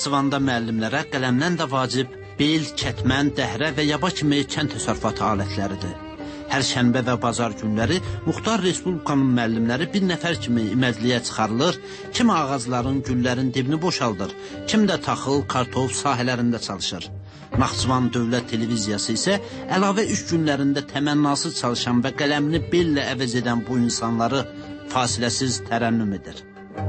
Naxçıvanda müəllimlərə qələmdən də vacib bel, kətmən, dəhrə və yaba kimi kənd təsərrüfatı alətləridir. Hər şənbə və bazar günləri Muxtar Respublikanın müəllimləri bir nəfər kimi imədliyə çıxarılır, kimi ağacların, güllərin dibini boşaldır, kim də taxıl, kartof sahələrində çalışır. Naxçıvan Dövlət Televiziyası isə əlavə iş günlərində təmənnasız çalışan və qələmini bellə əvəz edən bu insanları fasiləsiz tərənnüm edir.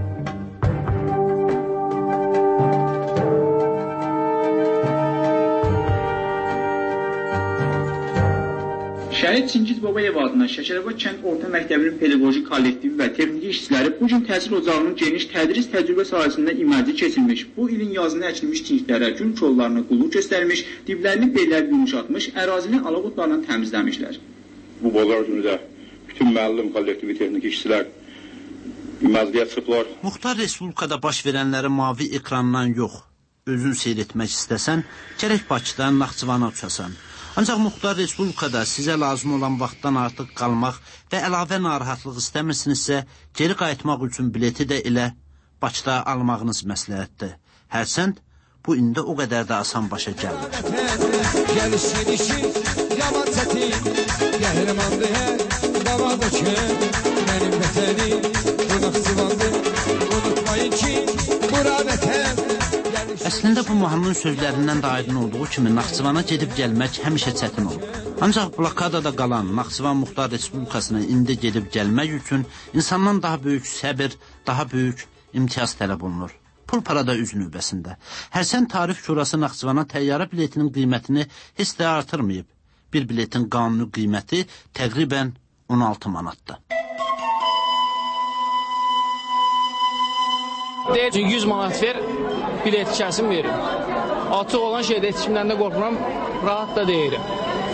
Şəhid Çingiz Babayev adına Şəkərabad kənd orta məktəbinin pedaqoji kollektivi və texniki işçiləri bu gün təhsil ocağının geniş tədris təcrübə sahəsində imərci keçilmiş, bu ilin yazında əkilmiş çinklərə, gül kollarına qulluq göstərmiş, diblərini bellər yumuşatmış, ərazini alaq otlarla təmizləmişlər. Bu bazar günü də bütün müəllim kollektivi texniki işçilər imərciyə çıxıblar. Muxtar Respublikada baş verənləri mavi ekrandan yox, özün seyr etmək istəsən, gərək Bakıdan Naxçıvana uçasan. Ancaq Muxtar Respublikada sizə lazım olan vaxtdan artıq qalmaq və əlavə narahatlıq istəmirsinizsə, geri qayıtmaq üçün bileti də elə Bakıda almağınız məsləhətdir. Hərçənd bu indi o qədər də asan başa gəlmir. Əslində bu mahnının sözlərindən də aydın olduğu kimi Naxçıvana gedib gəlmək həmişə çətin olur. Ancaq blokadada qalan Naxçıvan Muxtar Respublikasına indi gedib gəlmək üçün insandan daha böyük səbir, daha böyük imtiyaz tələb olunur. Pul parada üz növbəsində. Hərçənd Tarif Şurası Naxçıvana təyyarə biletinin qiymətini heç də artırmayıb. Bir biletin qanuni qiyməti təqribən 16 manatdır. Deyir ki, 100 manat ver, bilet kəsim verim. Açıq olan şeydə heç kimdən də qorxmuram, rahat da deyirim.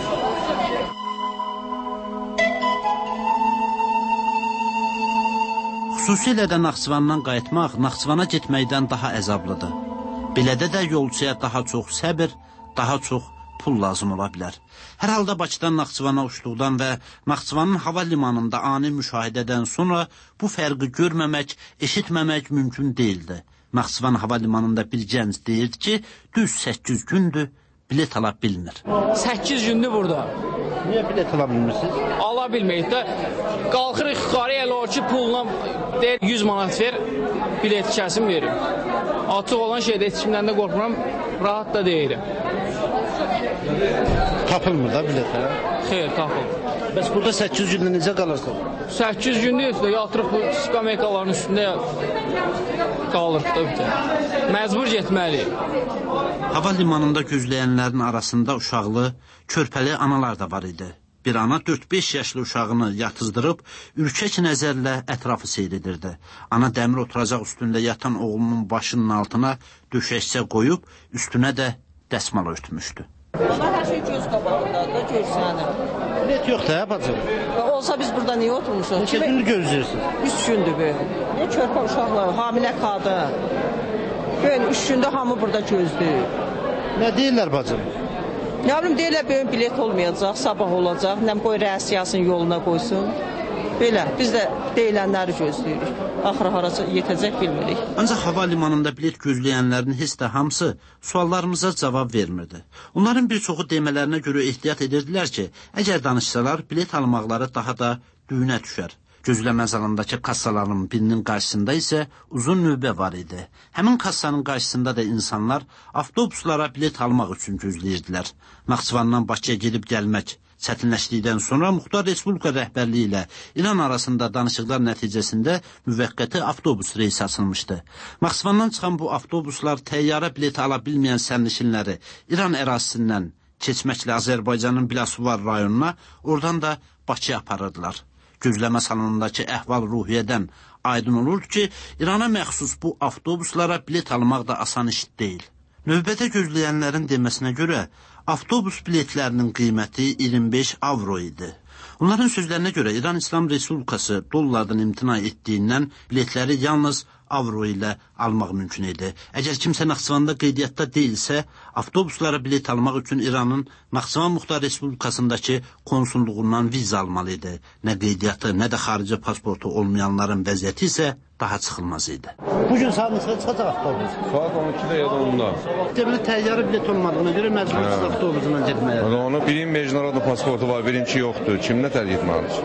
Xüsusilə də Naxçıvandan qayıtmaq Naxçıvana getməkdən daha əzablıdır. Belədə də yolcuya daha çox səbir, daha çox pul lazım ola bilər. Hər halda Bakıdan Naxçıvana uçduqdan və Naxçıvanın hava limanında ani müşahidədən sonra bu fərqi görməmək, eşitməmək mümkün deyildi. Naxçıvan hava limanında bir gənc deyirdi ki, düz 8 gündür bilet ala bilmir. 8 gündür burada. Niyə bilet ala bilmirsiniz? Ala bilməyik də. Qalxırıq yuxarı elə o ki, pulla deyir 100 manat ver, bilet kəsim verim. Açıq olan şeydə heç kimdən də qorxmuram, rahat da deyirim. Tapılmır da biletlər? Xeyr, tapılmır. Bəs burada 8 gündə necə qalarsan? 8 gündür yatırıq bu skameykaların üstündə qalırıq da bir tane. Məcbur getməliyik. Hava limanında gözləyənlərin arasında uşaqlı, körpəli analar da var idi. Bir ana 4-5 yaşlı uşağını yatızdırıb, ürkək nəzərlə ətrafı seyr edirdi. Ana dəmir oturacaq üstündə yatan oğlunun başının altına döşəkçə qoyub, üstünə də dəsmal örtmüşdü. Ana hər şey göz qabağındadır da, görsənir. Bilet yox da, bacım. Olsa biz burada niyə oturmuşuq? Neçə gündür gözləyirsiniz? 3 gündür böyle. Ne körpə uşaqlar, hamilə qadın. Böyle 3 gündə hamı burada gözləyir. Nə deyirlər bacım? Ne bileyim deyirlər böyle bilet olmayacaq, sabah olacaq. Nəm qoy rəsiyasını yoluna qoysun. Belə, biz də deyilənləri gözləyirik. Axırı harası yetəcək bilmirik. Ancaq hava limanında bilet gözləyənlərin heç də hamısı suallarımıza cavab vermirdi. Onların bir çoxu demələrinə görə ehtiyat edirdilər ki, əgər danışsalar, bilet almaqları daha da düyünə düşər. Gözləmə zalındakı kassaların birinin qarşısında isə uzun növbə var idi. Həmin kassanın qarşısında da insanlar avtobuslara bilet almaq üçün gözləyirdilər. Naxçıvandan Bakıya gedib gəlmək çətinləşdikdən sonra Muxtar Respublika rəhbərliyi ilə İran arasında danışıqlar nəticəsində müvəqqəti avtobus reysi açılmışdı. Naxçıvandan çıxan bu avtobuslar təyyarə bileti ala bilməyən sərnişinləri İran ərazisindən keçməklə Azərbaycanın Biləsuvar rayonuna, oradan da Bakıya aparırdılar. Gözləmə salonundakı əhval-ruhiyyədən aydın olurdu ki, İrana məxsus bu avtobuslara bilet almaq da asan iş deyil. Növbədə gözləyənlərin deməsinə görə, avtobus biletlərinin qiyməti 25 avro idi. Onların sözlərinə görə İran İslam Respublikası dollardan imtina etdiyindən biletləri yalnız avro ilə almaq mümkün idi. Əgər kimsə Naxçıvanda qeydiyyatda deyilsə, avtobuslara bilet almaq üçün İranın Naxçıvan Muxtar Respublikasındakı konsulluğundan viza almalı idi. Nə qeydiyyatı, nə də xarici pasportu olmayanların vəziyyəti isə daha çıxılmaz idi. Bugün saat neçədə çıxacaq avtobus? Saat 12-də ya da 10-da. Deməli, təyyarə bilet olmadığına görə məcburiyyət avtobusuna getməyə. Onu birinin mecnarada pasportu var, birinci yoxdur. Kimlə tərk etməlidir?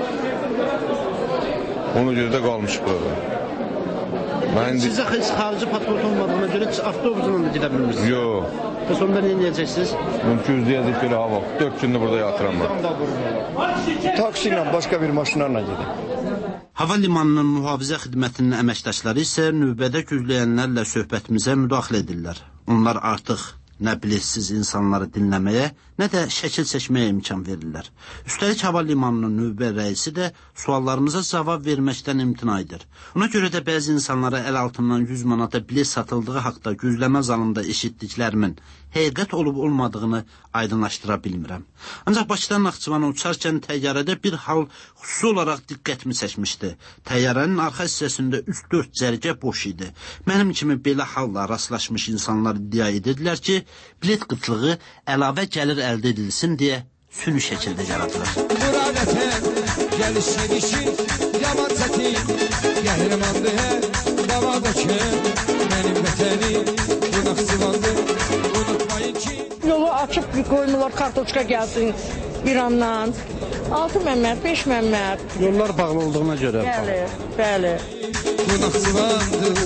Ona görə də qalmış burada. Sizə xarici pasport olmadığına görə avtobusla da gedə bilmirsiniz? Yox. Bəs onda nə edəcəksiniz? Gözləyəcək belə hava. 4 gündür burada yatıram ben. Taksi ilə, başqa bir maşınlarla gedir. Hava limanının mühafizə xidmətinin əməkdaşları isə növbədə gözləyənlərlə söhbətimizə müdaxilə edirlər. Onlar artıq nə biletsiz insanları dinləməyə, nə də şəkil çəkməyə imkan verirlər. Üstəlik hava limanının növbə rəisi də suallarımıza cavab verməkdən imtina edir. Ona görə də bəzi insanlara əl altından 100 manata bilet satıldığı haqda gözləmə zalında eşitdiklərimin həqiqət olub-olmadığını aydınlaşdıra bilmirəm. Ancaq Bakıdan Naxçıvana uçarkən təyyarədə bir hal xüsusi olaraq diqqətimi çəkmişdi. Təyyarənin arxa hissəsində 3-4 cərgə boş idi. Mənim kimi belə halla rastlaşmış insanlar iddia edirdilər ki, bilet qıtlığı əlavə gəlir əldə edilsin deyə süni şəkildə yaradılır. Buradətən gəliş gedişi yaman çətin, qəhrəmandır hər davadakı mənim vətənim bu Naxçıvandır, unutmayın ki. Yolu açıb qoymurlar, kartoçka gəlsin İrandan. 6 məmmət, 5 məmmət. Yollar bağlı olduğuna görə. Bəli, bəli. Bu Naxçıvandır.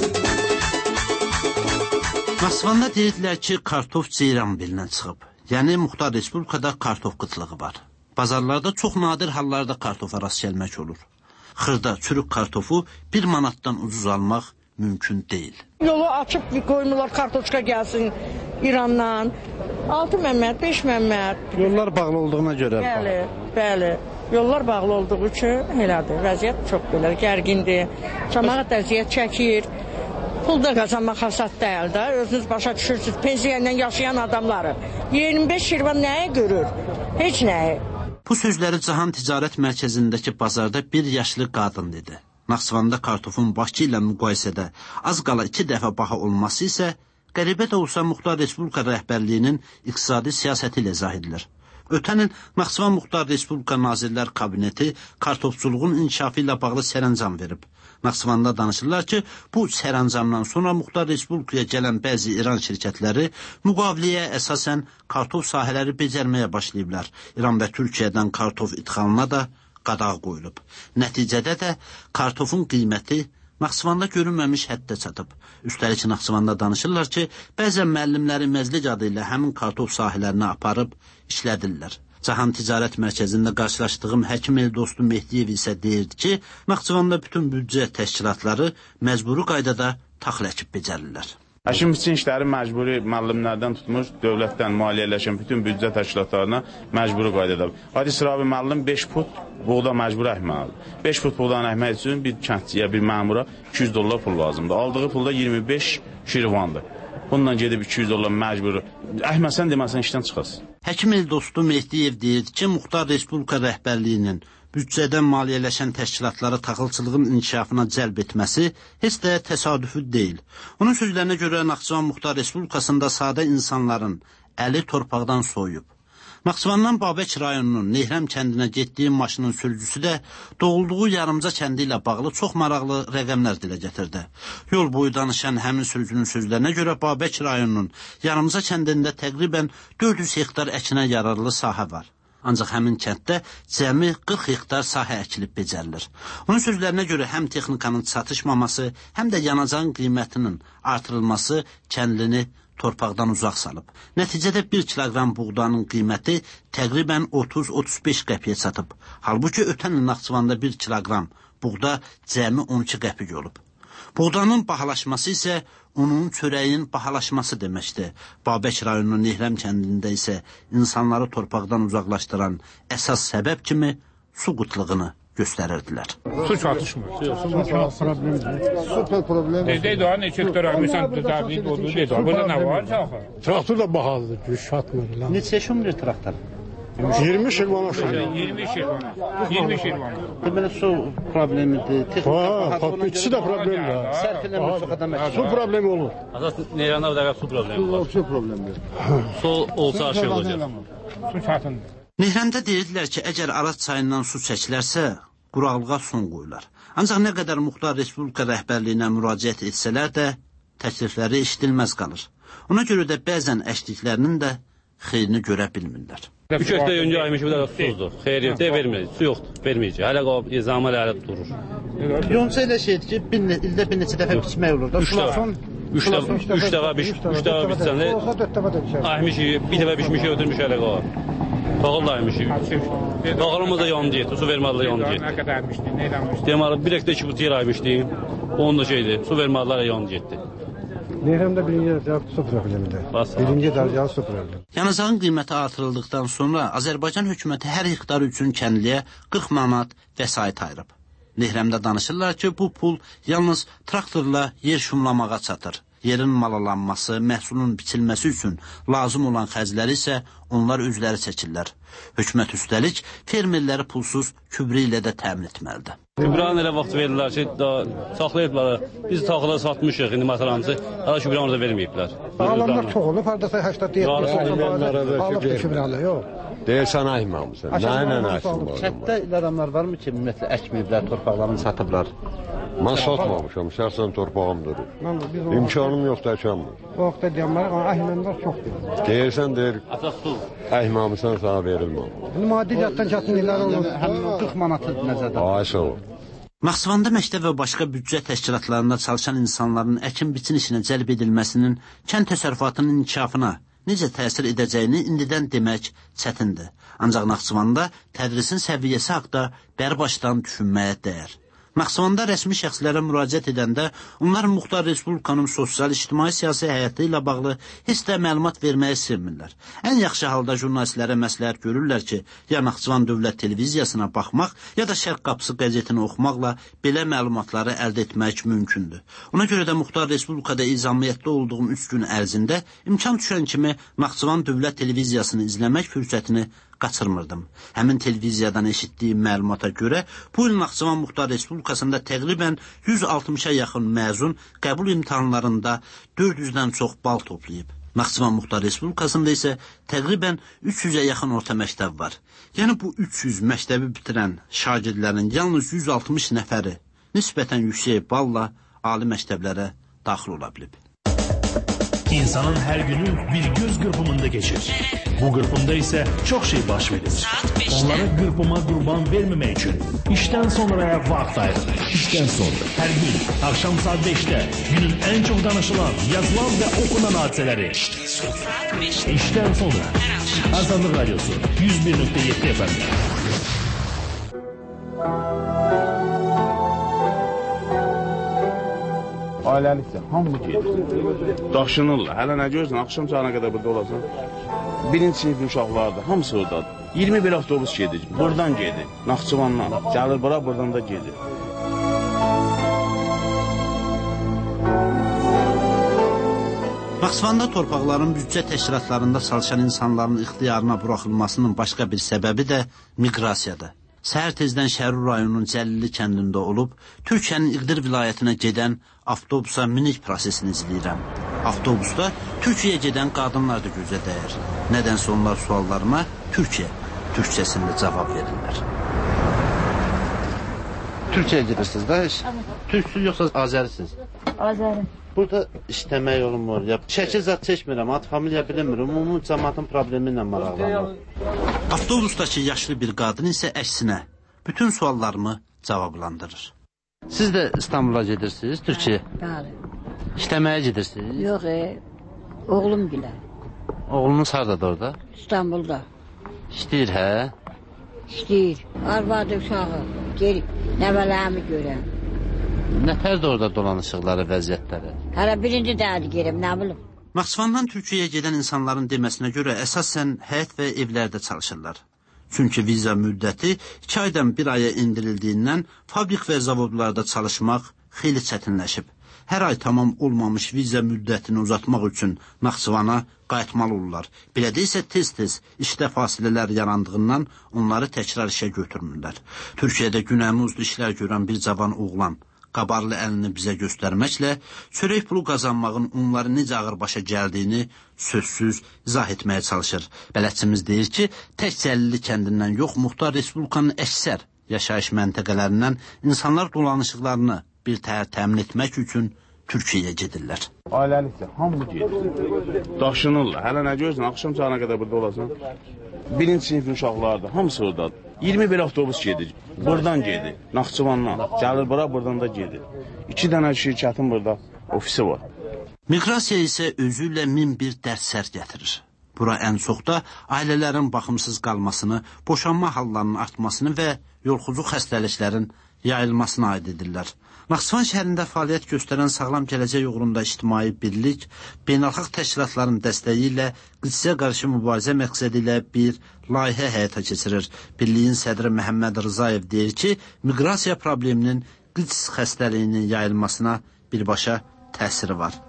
Naxçıvanda deyirdilər ki, kartof ceyran belindən çıxıb. Yəni, Muxtar Respublikada kartof qıtlığı var. Bazarlarda çox nadir hallarda kartofa rast gəlmək olur. Xırda, çürük kartofu 1 manatdan ucuz almaq mümkün deyil. Yolu açıb qoymurlar, kartoçka gəlsin İrandan. 6 məmmət, 5 məmmət. Yollar bağlı olduğuna görə. Bəli, bəli. Yollar bağlı olduğu üçün elədir. Vəziyyət çox belə gərgindir. Cəmaət əziyyət çəkir. Pul da qazanmaq hasad deyil də. Özünüz başa düşürsünüz. Pensiya ilə yaşayan adamları. 25 şirvan nəyə görür? Heç nəyə. Bu sözləri Cahan Ticarət Mərkəzindəki bazarda bir yaşlı qadın dedi. Naxçıvanda kartofun Bakı ilə müqayisədə az qala 2 dəfə baha olması isə qəribə də olsa Muxtar Respublika rəhbərliyinin iqtisadi siyasəti ilə izah edilir. Ötən il Naxçıvan Muxtar Respublika Nazirlər Kabineti kartofçuluğun inkişafı ilə bağlı sərəncam verib. Naxçıvanda danışırlar ki, bu sərəncamdan sonra Muxtar Respublikaya gələn bəzi İran şirkətləri müqaviləyə əsasən kartof sahələri becərməyə başlayıblar. İran və Türkiyədən kartof idxalına da qadağ qoyulub. Nəticədə də kartofun qiyməti Naxçıvanda görünməmiş həddə çatıb. Üstəlik Naxçıvanda danışırlar ki, bəzən müəllimləri məzlik adı ilə həmin kartof sahələrini aparıb işlədirlər. Cahan Ticarət Mərkəzində qarşılaşdığım həkim el dostu Mehdiyev isə deyirdi ki, Naxçıvanda bütün büdcə təşkilatları məcburi qaydada taxıl əkib becərirlər. Həkim biçin işləri məcburi müəllimlərdən tutmuş, dövlətdən maliyyələşən bütün büdcə təşkilatlarına məcburi qaydada. Hadi sıra bir müəllim 5 put buğda məcburi əkməlidir. 5 put buğdanı əkmək üçün bir kəndçiyə, bir məmura $200 pul lazımdır. Aldığı pulda 25 şirvandır. Bundan gedib $200 məcburi. Əkməsən deməsən işdən çıxasın. Həkim el dostu Mehdiyev deyirdi ki, Muxtar Respublika rəhbərliyinin büdcədən maliyyələşən təşkilatları taxılçılığın inkişafına cəlb etməsi heç də təsadüfü deyil. Onun sözlərinə görə Naxçıvan Muxtar Respublikasında sadə insanların əli torpaqdan soyub. Naxçıvandan Babək rayonunun Nehrəm kəndinə getdiyi maşının sürücüsü də doğulduğu Yarımca kəndi ilə bağlı çox maraqlı rəqəmlər dilə gətirdi. Yol boyu danışan həmin sürücünün sözlərinə görə Babək rayonunun Yarımca kəndində təqribən 400 hektar əkinə yararlı sahə var. Ancaq həmin kənddə cəmi 40 hektar sahə əkilib becərilir. Onun sözlərinə görə həm texnikanın çatışmaması, həm də yanacağın qiymətinin artırılması kəndlini torpaqdan uzaq salıb. Nəticədə 1 kiloqram buğdanın qiyməti təqribən 30-35 qəpiyə çatıb. Halbuki ötən il Naxçıvanda 1 kiloqram buğda cəmi 12 qəpik olub. Buğdanın bahalaşması isə unun, çörəyin bahalaşması deməkdir. Babək rayonunun Nehrəm kəndində isə insanları torpaqdan uzaqlaşdıran əsas səbəb kimi su qıtlığını göstərirdilər. Su çatışmır. Süper problem. Deydi o ne hektar almışsan David oldu dedi. Burada ne var ki? Traktör da bahalıdır, güç çatmır. Neçə şumdur traktor? 20 şirvan aşağı. 20 şirvan. 20 şirvan. Deməli su problemidir. İkisi de problemdir. Sərf eləmir su qədər Su problemi olur. Əsas Neyranda da su problemi var. Su problemi. Su olsa aşağı olacaq. Su çətindir. Nehrəmdə deyirdilər ki, əgər Araz çayından su çəkilərsə, quraqlığa son qoyular. Ancaq nə qədər Muxtar Respublika rəhbərliyinə müraciət etsələr də, təklifləri eşidilməz qalır. Ona görə də bəzən əşliklərinin də xeyrini görə bilmirlər. 3 həftə öncə aymış bir də susuzdur. Xeyriyyət verməyəcək, su yoxdur, verməyəcək. Hələ qalıb, izamı hələ durur. Yonca elə şeydir ki, ildə bir neçə dəfə biçmək olur da. 3 dəfə biçsəndə aymış, bir dəfə biçmiş, ötürmüş hələ qalıb. Toğul da aymış. Toğulumuz da yandı getdi, su vermədilə yandı getdi. Nə qədərmişdi, nə eləmişdi? Deməli, bir həftə 2 yer aymışdı, onun da şeydir, su vermədilə yandı getdi. Nehrəmdə birinci dərəcəli su problemidir. Birinci dərəcəli su problemi. Yanacağın qiyməti artırıldıqdan sonra Azərbaycan hökuməti hər hektar üçün kəndliyə 40 manat vəsait ayırıb. Nehrəmdə danışırlar ki, bu pul yalnız traktorla yer şumlamağa çatır. Yerin malalanması, məhsulun biçilməsi üçün lazım olan xərcləri isə onlar özləri çəkirlər. Hökumət üstəlik fermerləri pulsuz kübrə ilə də təmin etməlidir. Kübranın elə vaxt verirlər ki, saxlayıblar. Biz taxıla satmışıq, indi məsələmizə, hələ kübranı orada verməyiblər. Alanlar çox olub, haradasa 80-70 alıb kübrəli, yox. Deyirsən aymamışsın, nə ilə əkim var? Çətdə elə adamlar varmı ki, ümumiyyətlə əkməyiblər, torpaqlarını satıblar? Mən satmamışam, şəxsən torpağım durur. İmkanım yoxdur, əkəmdir. O vaxtda deyəmlər, əhmənlər çoxdur. Deyirsən, deyir, əhməmişsən sana verilməm. Maddi cəhətdən kəsinliklər olur. Həmin 40 manatı nəzərdə. Ay, sağ ol. Naxçıvanda məktəb və başqa büdcə təşkilatlarında çalışan insanların əkin-biçin işinə cəlb edilməsinin kənd təsərrüfatının inkişafına necə təsir edəcəyini indidən demək çətindir. Ancaq Naxçıvanda tədrisin səviyyəsi haqda bərbaşdan düşünməyə dəyər. Naxçıvanda rəsmi şəxslərə müraciət edəndə onlar Muxtar Respublikanın sosial-ictimai siyasi həyatı ilə bağlı heç də məlumat verməyə sevmirlər. Ən yaxşı halda jurnalistlərə məsləhət görürlər ki, ya Naxçıvan Dövlət Televiziyasına baxmaq, ya da Şərq Qapısı qəzetini oxumaqla belə məlumatları əldə etmək mümkündür. Ona görə də Muxtar Respublikada izamiyyətdə olduğum 3 gün ərzində imkan düşən kimi Naxçıvan Dövlət Televiziyasını izləmək fürsətini qaçırmırdım. Həmin televiziyadan eşitdiyim məlumata görə bu il Naxçıvan Muxtar Respublikasında təqribən 160-a yaxın məzun qəbul imtahanlarında 400-dən çox bal toplayıb. Naxçıvan Muxtar Respublikasında isə təqribən 300-ə yaxın orta məktəb var. Yəni bu 300 məktəbi bitirən şagirdlərin yalnız 160 nəfəri nisbətən yüksək balla ali məktəblərə daxil ola bilib. İnsanın her günü bir göz qırpımında geçir. Bu qırpımda ise çok şey baş verir. Onlara qırpıma qurban vermemek için işten sonraya vaxt ayrılır. İşten sonra her gün akşam saat 5'te günün en çok danışılan, yazılan ve okunan hadiseleri. İşten sonra Azanlık Radyosu 101.7 efendim. Ailəliksə, hamı gedir. Daşınırlar. Hələ nə görürsən, axşam saatına qədər burada olasan. Birinci sinif uşaqlardır, hamısı oradadır. 21 avtobus gedir, buradan gedir. Naxçıvandan. Gəlir bura, buradan da gedir. Naxçıvanda torpaqların büdcə təşkilatlarında çalışan insanların ixtiyarına buraxılmasının başqa bir səbəbi də miqrasiyadır. Səhər tezdən Şərur rayonunun Cəlili kəndində olub, Türkiyənin İqdir vilayətinə gedən avtobusa minik prosesini izləyirəm. Avtobusda Türkiyəyə gedən qadınlar da gözə dəyər. Nədənsə onlar suallarıma Türkçəsində cavab verirlər. Türkiyəyə gedirsiniz də? Türksüz yoxsa Azərisiniz? Azəri. Burada işləmək olmur. Şəkil zat çəkmirəm, ad familiya bilmirəm. Ümumi cəmaatın problemi ilə maraqlanır. Avtobusdakı yaşlı bir qadın isə əksinə bütün suallarımı cavablandırır. Siz də İstanbula gedirsiniz, Türkiyə? Bəli. İşləməyə gedirsiniz? Yox, oğlum bilə. Oğlunuz haradadır orada? İstanbulda. İşləyir, hə? İşləyir. Arvadı uşağı. Gelib, nəvələmi görəm. Nətər də orada dolanışıqları, vəziyyətləri? Hələ birinci dədi gerim, nə bilim. Naxçıvandan Türkiyəyə gedən insanların deməsinə görə əsasən həyət və evlərdə çalışırlar. Çünki viza müddəti 2 aydan 1 aya indirildiyindən fabrik və zavodlarda çalışmaq xeyli çətinləşib. hər ay tamam olmamış viza müddətini uzatmaq üçün Naxçıvana qayıtmalı olurlar. Belədə isə tez-tez işdə fasilələr yarandığından onları təkrar işə götürmürlər. Türkiyədə günəmuzlu işlər görən bir cavan oğlan qabarlı əlini bizə göstərməklə çörək pulu qazanmağın onları necə ağır başa gəldiyini sözsüz izah etməyə çalışır. Bələdçimiz deyir ki, tək Cəlili kəndindən yox, Muxtar Respublikanın əksər yaşayış məntəqələrindən insanlar dolanışıqlarını bir təhər təmin etmək üçün Türkiyəyə gedirlər. Ailəlikdə hamı gedir. Daşınırlar. Hələ nə görürsən, axşam çağına qədər burada olasan. Birinci sinifin uşaqlardır, hamısı oradadır. 21 avtobus gedir, buradan gedir, Naxçıvandan. Gəlir bura, buradan da gedir. 2 dənə şirkətin burada ofisi var. Miqrasiya isə özü ilə min bir dərsər gətirir. Bura ən çox da ailələrin baxımsız qalmasını, boşanma hallarının artmasını və yolxucu xəstəliklərin yayılmasına aid edirlər. Naxçıvan şəhərində fəaliyyət göstərən Sağlam Gələcək uğrunda ictimai birlik, beynəlxalq təşkilatların dəstəyi ilə qıdsıya qarşı mübarizə məqsədi ilə bir layihə həyata keçirir. Birliyin sədri Məhəmməd Rızayev deyir ki, miqrasiya probleminin qıds xəstəliyinin yayılmasına birbaşa təsiri var.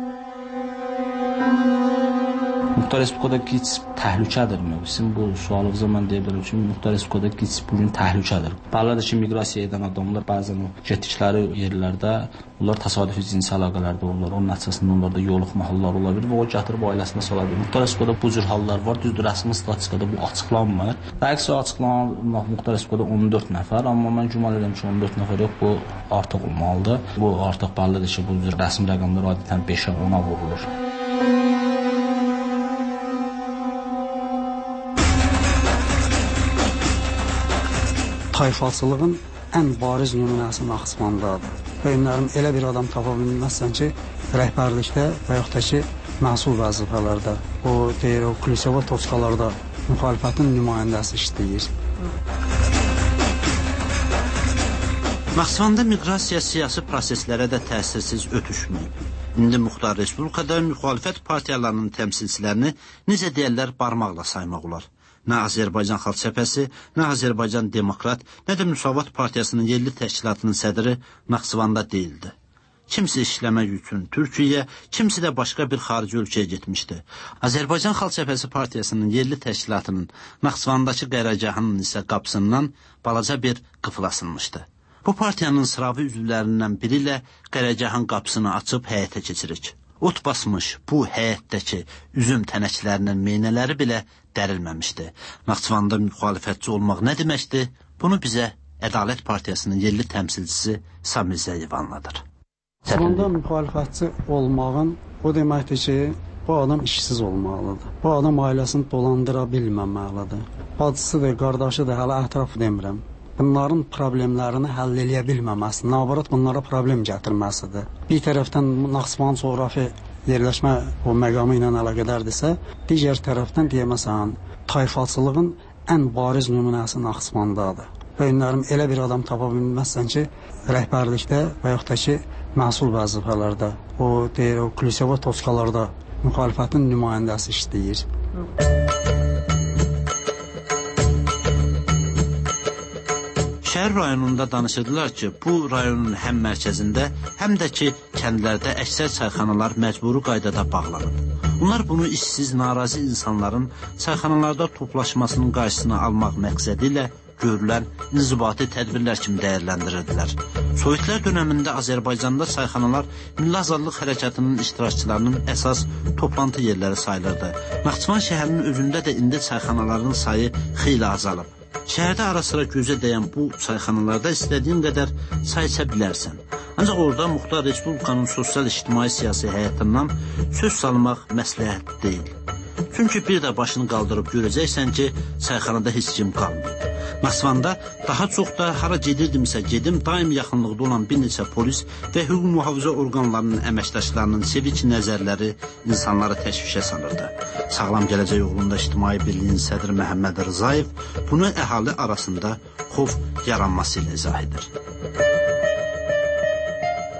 Muxtar Respublikada QİÇS təhlükədir mi? Sizin bu sualınıza mən deyə bilərəm ki, Muxtar Respublikada QİÇS bugün təhlükədir. Bəlidir ki, miqrasiya edən adamlar bəzən o getdikləri yerlərdə onlar təsadüfi cinsi əlaqələrdə olurlar. Onun nəticəsində onlarda yoluxma halları ola bilir və o gətirib ailəsinə sala bilir. Muxtar Respublikada bu cür hallar var. Düzdür, rəsmi statistikada bu açıqlanmır. Dəqiq açıqlanan Muxtar Respublikada 14 nəfər, amma mən güman edirəm ki, 14 nəfər yox, bu artıq olmalıdır. Bu artıq bəlidir ki, bu cür rəsmi rəqəmlər adətən 5-ə 10-a vurulur. Tayfaçılığın ən bariz nümunəsi Naxçıvandadır. Bugünlərin elə bir adam tapa bilməzsən ki, rəhbərlikdə və yaxud da ki, məsul vəzifələrdə, o deyir, o Kulesova toçkalarda müxalifətin nümayəndəsi işləyir. Naxçıvanda miqrasiya siyasi proseslərə də təsirsiz ötüşməyib. İndi Muxtar Respublikada müxalifət partiyalarının təmsilçilərini necə deyərlər barmaqla saymaq olar. Nə Azərbaycan Xalq Cəbhəsi, nə Azərbaycan Demokrat, nə də Müsavat Partiyasının yerli təşkilatının sədri Naxçıvanda deyildi. Kimisi işləmək üçün Türkiyəyə, kimisi də başqa bir xarici ölkəyə getmişdi. Azərbaycan Xalq Cəbhəsi Partiyasının yerli təşkilatının Naxçıvandakı qərargahının isə qapısından balaca bir qıfıl asılmışdı. Bu partiyanın sıravi üzvlərindən biri ilə qərargahın qapısını açıb həyətə keçirik. Ot basmış bu həyətdəki üzüm tənəklərinin meynələri belə dərilməmişdi. Naxçıvanda müxalifətçi olmaq nə deməkdir? Bunu bizə Ədalət Partiyasının yerli təmsilçisi Samir Zəyev anladır. Naxçıvanda müxalifətçi olmağın o deməkdir ki, bu adam işsiz olmalıdır. Bu adam ailəsini dolandıra bilməməlidir. Bacısıdır, qardaşıdır, hələ ətrafı demirəm. Bunların problemlərini həll eləyə bilməməsi, nabarat bunlara problem gətirməsidir. Bir tərəfdən Naxçıvan coğrafi yerləşmə o məqamı ilə əlaqədardirsə, digər tərəfdən deyəməsən, tayfaçılığın ən bariz nümunəsi Naxçıvandadır. Bugünlərin elə bir adam tapa bilməzsən ki, rəhbərlikdə və yaxud da ki, məsul vəzifələrdə, o deyir, o Kulesova toçkalarda müxalifətin nümayəndəsi işləyir. Şəhər rayonunda danışırdılar ki, bu rayonun həm mərkəzində, həm də ki, kəndlərdə əksər çayxanalar məcburi qaydada bağlanıb. Onlar bunu işsiz, narazı insanların çayxanalarda toplaşmasının qarşısını almaq məqsədi ilə görülən inzibati tədbirlər kimi dəyərləndirirdilər. Sovetlər dönəmində Azərbaycanda çayxanalar Milli Azadlıq Hərəkatının iştirakçılarının əsas toplantı yerləri sayılırdı. Naxçıvan şəhərinin özündə də indi çayxanaların sayı xeyli azalıb. Şəhərdə ara-sıra gözə dəyən bu çayxanalarda istədiyin qədər çay içə bilərsən. Ancaq orada Muxtar Respublikanın sosial-ictimai siyasi həyatından söz salmaq məsləhət deyil. Çünki bir də başını qaldırıb görəcəksən ki, çayxanada heç kim qalmayıb. Naxçıvanda daha çox da hara gedirdimsə gedim, daim yaxınlıqda olan bir neçə polis və hüquq mühafizə orqanlarının əməkdaşlarının sevik nəzərləri insanları təşvişə salırdı. Sağlam Gələcək uğrunda ictimai birliyin sədri Məhəmməd Rızayev bunu əhali arasında xof yaranması ilə izah edir.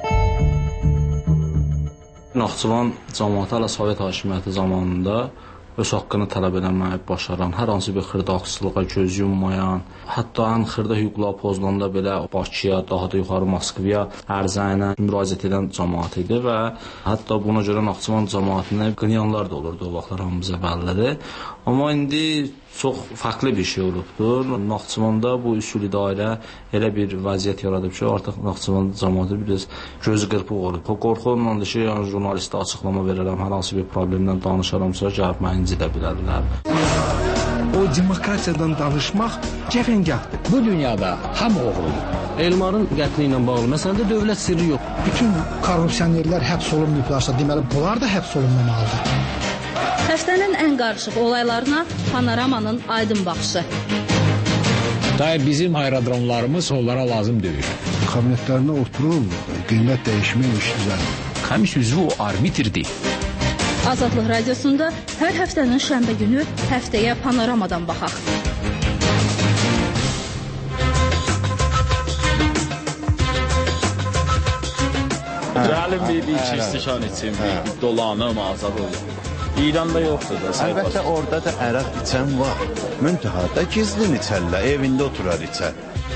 Naxçıvan cəmiyyəti hələ Sovet hakimiyyəti zamanında öz haqqını tələb eləməyi başaran, hər hansı bir xırda haqsızlığa göz yummayan, hətta ən xırda hüquqlar pozulanda belə Bakıya, daha da yuxarı Moskvaya ərizə ilə müraciət edən cəmaət idi və hətta buna görə Naxçıvan cəmaətini qınayanlar da olurdu o vaxtlar, hamımıza bəllidir. Amma indi çox fərqli bir şey olubdur. Naxçıvanda bu üsul idarə elə bir vəziyyət yaradıb ki, artıq Naxçıvan cəmaəti biraz gözü qırpıq olur. Qorxumla ki, yəni jurnalistə açıqlama verərəm, hər hansı bir problemdən danışaramsa, gəlib məni incidə bilərlər. O demokratiyadan danışmaq cəfəngahdır. Bu dünyada hamı oğrudur. Elmarın qətli ilə bağlı məsələdə dövlət sirri yox. Bütün korrupsionerlər həbs olunmayıblarsa, deməli bunlar da həbs olunmamalıdır. Həftənin ən qarışıq olaylarına Panoramanın aydın baxışı. Dair bizim aerodromlarımız onlara lazım deyil. Kabinetlərində oturun, qiymət dəyişmə iş düzəlir. Komis üzvü o arbitrdir. Azadlıq Radiosunda hər həftənin şənbə günü həftəyə Panoramadan baxaq. Gəlin bir iki istişan için bir dolanım, azad olun. İranda yoxdur da. Əlbəttə orada da əraq içən var. Müntəhada gizlin içərlər, evində oturar içər.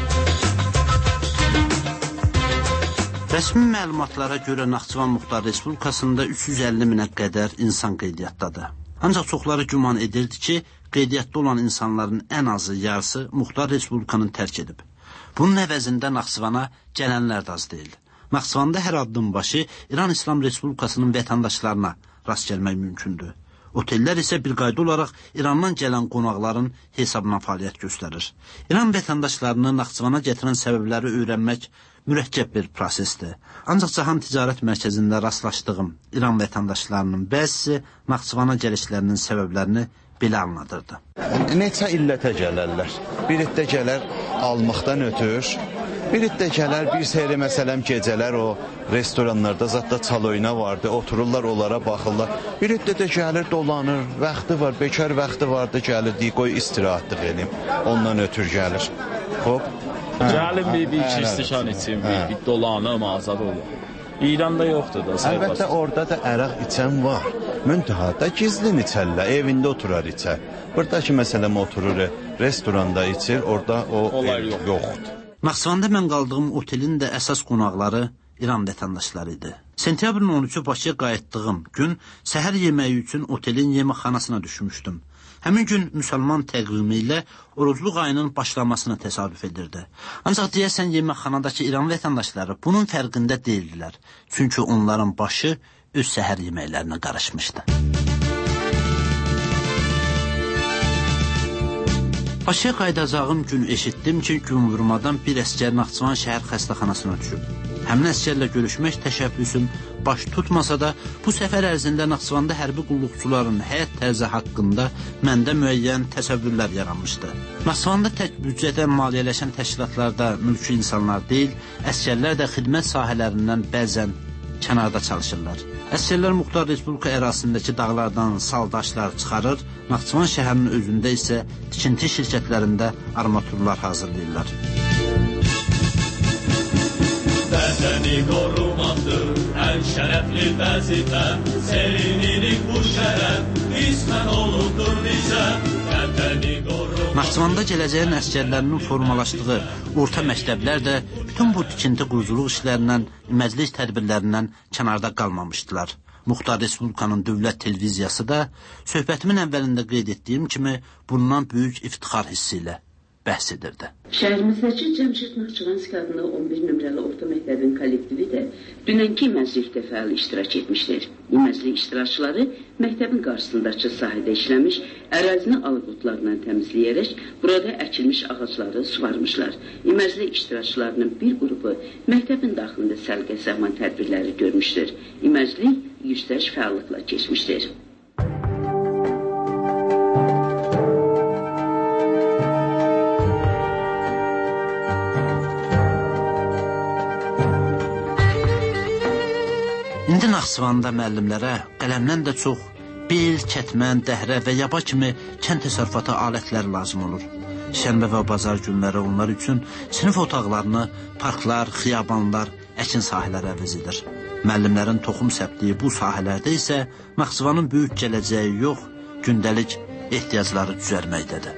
Rəsmi məlumatlara görə Naxçıvan Muxtar Respublikasında 350 minə qədər insan qeydiyyatdadır. Ancaq çoxları güman edirdi ki, qeydiyyatda olan insanların ən azı yarısı Muxtar Respublikanı tərk edib. Bunun əvəzində Naxçıvana gələnlər də az deyil. Naxçıvanda hər addım başı İran İslam Respublikasının vətəndaşlarına rast gəlmək mümkündür. Otellər isə bir qayda olaraq İrandan gələn qonaqların hesabına fəaliyyət göstərir. İran vətəndaşlarını Naxçıvana gətirən səbəbləri öyrənmək mürəkkəb bir prosesdir. Ancaq Cahan Ticarət Mərkəzində rastlaşdığım İran vətəndaşlarının bəzisi Naxçıvana gəlişlərinin səbəblərini belə anladırdı. Neçə illətə gələrlər. Bir iddə gələr almaqdan ötür, bir iddə gələr bir seyri məsələm gecələr o restoranlarda zətdə çal oyna vardı, otururlar onlara baxırlar. Bir iddə də gəlir dolanır, vaxtı var, bekar vaxtı vardı gəlir, deyir qoy istirahatlıq edim, ondan ötür gəlir. Hop. Gəlin bir iki istişan için bir dolanım, azad olun. İranda yoxdur da. Əlbəttə orada da əraq içən var. Müntəhada gizlin içərlər, evində oturar içər. Buradakı məsələm oturur, restoranda içir, orada o yoxdur. Naxçıvanda mən qaldığım otelin də əsas qonaqları İran vətəndaşları idi. Sentyabrın 13-ü Bakıya qayıtdığım gün səhər yeməyi üçün otelin yeməkxanasına düşmüşdüm. Həmin gün müsəlman təqvimi ilə orucluq ayının başlamasına təsadüf edirdi. Ancaq deyəsən yeməkxanadakı İran vətəndaşları bunun fərqində deyildilər. Çünki onların başı öz səhər yeməklərinə qarışmışdı. Bakıya qayıdacağım gün eşitdim ki, gün vurmadan bir əsgər Naxçıvan şəhər xəstəxanasına düşüb. Həmin əsgərlə görüşmək təşəbbüsüm baş tutmasa da, bu səfər ərzində Naxçıvanda hərbi qulluqçuların həyat tərzi haqqında məndə müəyyən təsəvvürlər yaranmışdı. Naxçıvanda tək büdcədən maliyyələşən təşkilatlarda mülki insanlar deyil, əsgərlər də xidmət sahələrindən bəzən kənarda çalışırlar. Əsgərlər Muxtar Respublika ərazisindəki dağlardan saldaşlar çıxarır, Naxçıvan şəhərinin özündə isə tikinti şirkətlərində armaturlar hazırlayırlar. Vətəni qorumaktır ən şərəfli vəzifəm, sevinirik bu şərəf, qismən olubdur bizə, vətəni qorumaktır. Naxçıvanda gələcəyin əsgərlərinin formalaşdığı orta məktəblər də bütün bu tikinti quruculuq işlərindən, məclis tədbirlərindən kənarda qalmamışdılar. Muxtar Respublikanın dövlət televiziyası da söhbətimin əvvəlində qeyd etdiyim kimi bundan böyük iftixar hissi ilə bəhs edirdi. Şəhərimizdəki Cəmşid Naxçıvanski adlı 11 nömrəli orta məktəbin kollektivi də dünənki məzlikdə fəal iştirak etmişdir. İməzlik iştirakçıları məktəbin qarşısındakı sahədə işləmiş, ərazini alıq otlarla təmizləyərək burada əkilmiş ağacları suvarmışlar. İməzlik iştirakçılarının bir qrupu məktəbin daxilində səlqə-səhman tədbirləri görmüşdür. İməzlik yüksək fəallıqla keçmişdir. İndi Naxçıvanda müəllimlərə qələmdən də çox bel, kətmən, dəhrə və yaba kimi kənd təsərrüfatı alətləri lazım olur. Şənbə və bazar günləri onlar üçün sinif otaqlarını parklar, xiyabanlar, əkin sahələri əvəz edir. Müəllimlərin toxum səpdiyi bu sahələrdə isə Naxçıvanın böyük gələcəyi yox, gündəlik ehtiyacları düzəlməkdədir.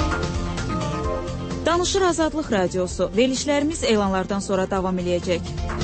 Danışır Azadlıq Radiosu. Verilişlərimiz elanlardan sonra davam eləyəcək.